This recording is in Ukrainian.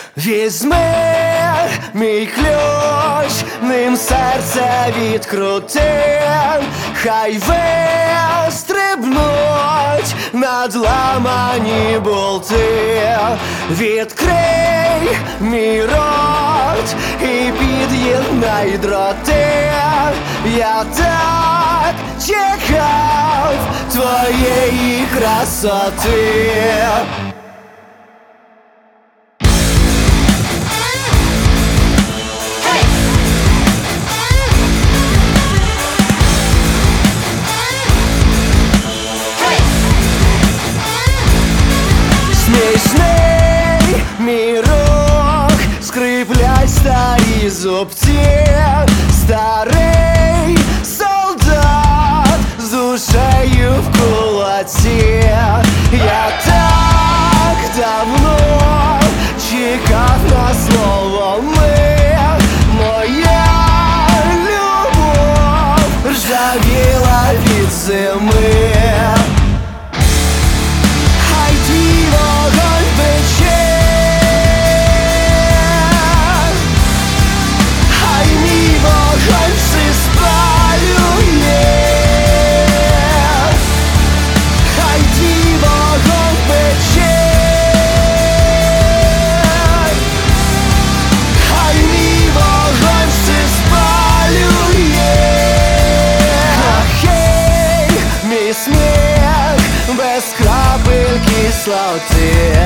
Візьми мій ключ, ним серце відкрути, хай вистрибнуть надламані болти. Відкрий мій рот і під'єднай дроти. Я так чекав твоєї красоти. Смішний мій рух, скриплять старі зубці. Старий солдат з душею в кулаці. Я так давно чекав на слово «ми». Моя любов ржавіла від зими. Хай твій вогонь пече, хай мій вогонь все спалює. Хай твій вогонь пече, хай мій вогонь все спалює. Хей, мій сміх без крапель кислоти.